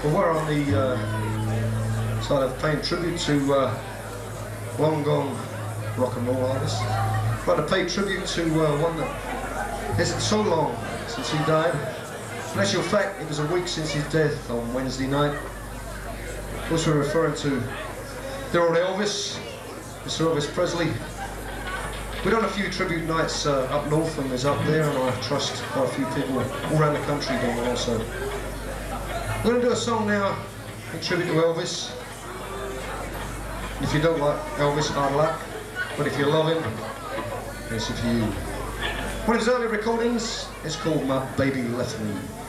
Well, we're on the side of paying tribute to long gone rock and roll artists. We're to pay tribute to one that isn't so long since he died. In actual fact, it was a week since his death on Wednesday night. Of course, we're referring to dear old Elvis, Mr. Elvis Presley. We've done a few tribute nights up north and there's up there, and I trust quite a few people all around the country done it also. We're going to do a song now in tribute to Elvis. If you don't like Elvis, hard luck. But if you love him, it's for you. One of his early recordings is called My Baby Left Me.